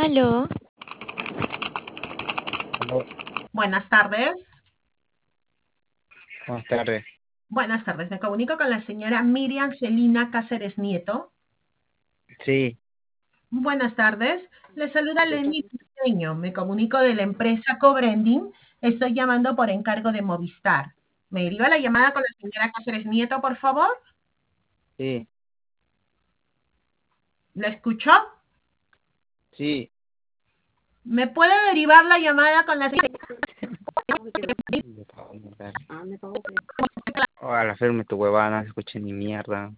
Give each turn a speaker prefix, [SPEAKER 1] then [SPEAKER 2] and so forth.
[SPEAKER 1] Aló,
[SPEAKER 2] Aló,
[SPEAKER 3] Buenas tardes.
[SPEAKER 2] buenas tardes.
[SPEAKER 3] Buenas tardes. Me comunico con la señora Miriam Celina Cáceres Nieto.
[SPEAKER 2] Sí,
[SPEAKER 3] Buenas tardes. Le saluda Lenny Piseño. Me comunico de la empresa Cobrending. Estoy llamando por encargo de Movistar. ¿Me deriva la llamada con la señora Cáceres Nieto, por favor?
[SPEAKER 2] sí,
[SPEAKER 3] ¿La escuchó?
[SPEAKER 2] sí.
[SPEAKER 3] ¿Me puede derivar la llamada con la señora?
[SPEAKER 2] Le pago muy tarde. Ojalá firme tu huevada, no se escuche ni mierda.